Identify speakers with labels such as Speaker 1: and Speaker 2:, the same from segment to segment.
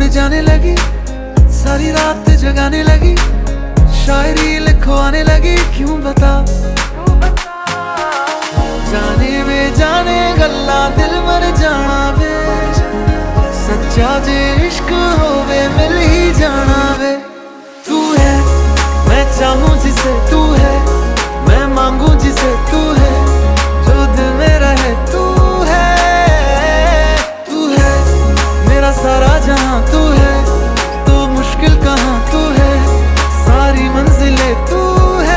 Speaker 1: जाने लगी, सारी रात जगाने लगी, शायरी लिखवाने लगी। क्यों बता जाने वे जाने गल्ला दिल मर जाना वे, सच्चा जे इश्क होवे मिल ही जाना वे। तू है मैं चाहूं जिसे तू है, मैं मांगू जिसे तू है, जो दिल में रहे तू है। तू है मेरा सारा जहां, तू है तो मुश्किल कहां, तू है सारी मंजिलें तू है।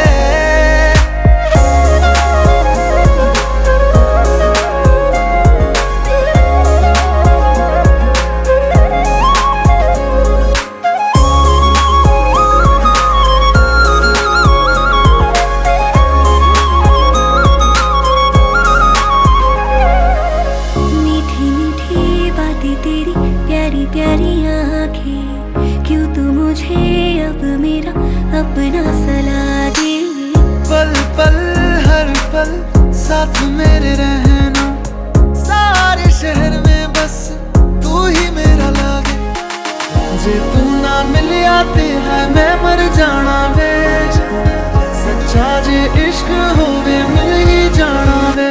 Speaker 2: तेरी प्यारी प्यारी आँखें, क्यों तू मुझे अब मेरा अपना सला दे।
Speaker 1: पल पल हर पल साथ मेरे रहना, सारे शहर में बस तू ही मेरा लागे। जे तू ना मिल आते है मैं मर जाना वे, सच्चा जे इश्क होवे मिल ही जाना वे।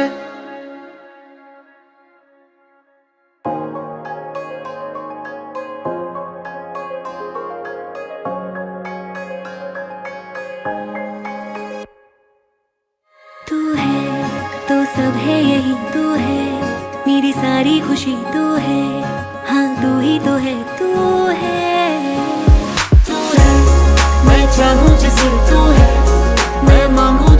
Speaker 2: तू है तो सब है यही, तू है मेरी सारी खुशी, तू है हाँ तू ही तो है, तू है।
Speaker 1: तू है मैं चाहूं जिसे तू है, मैं मांगू